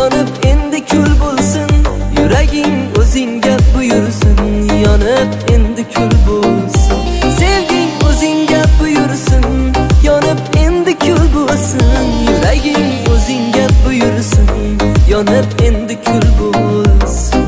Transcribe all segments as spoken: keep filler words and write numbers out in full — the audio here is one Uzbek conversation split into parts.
yonib endi kul bo'lsin, yuraging o'zingga buyursin. Yonib endi kul bo'lsin, sevging o'zingga buyursin. Yonib endi kul bo'lsin, yuraging o'zingga buyursin. Yonib endi kul bo'lsin.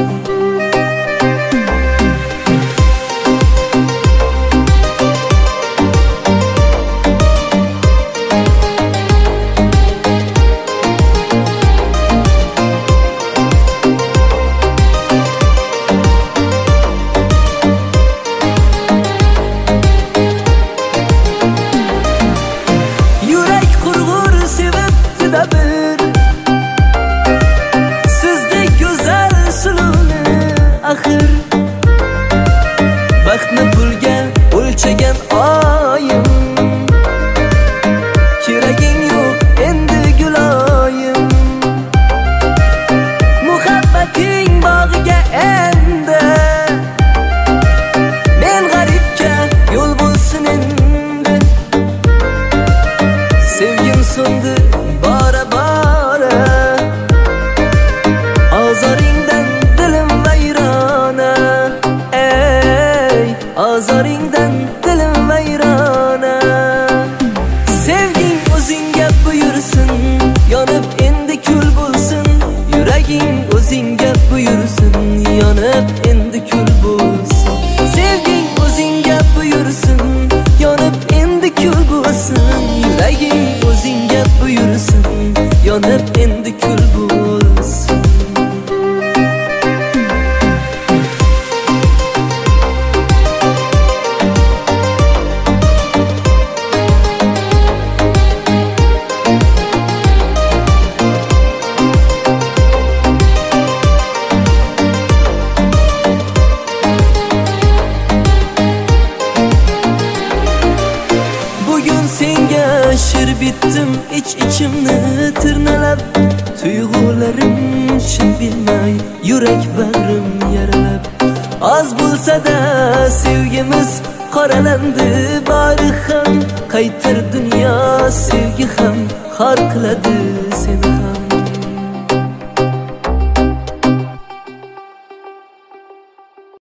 Baxtni pulga o'lchagan oyim, keraging yo'q endi guloyim. Muhabbating bog'iga endi men g'aribga yo'l bo'lsin endi. Sevgim so'ndi bora bora, ozoringdan dilim vayrona. Ozoringdan dilim vayrona. Sevging o'zingga buyursin, yonib endi kul bo'lsin. Yuraging o'zingga buyursin, yonib endi kul bo'lsin. Sevging o'zingga buyursin, yonib endi kul bo'lsin. Yuraging o'zingga buyursin, yonib endi kul bo'lsin. Senga shir bitdim ich-ichimni tirnalab, tuyg'ularim chin bilmay yurak bag'rim yaralab. Oz bo'lsa-da sevgimiz qoralandi bari ham, qaytar dunyo sevgi ham xor qiladi seni.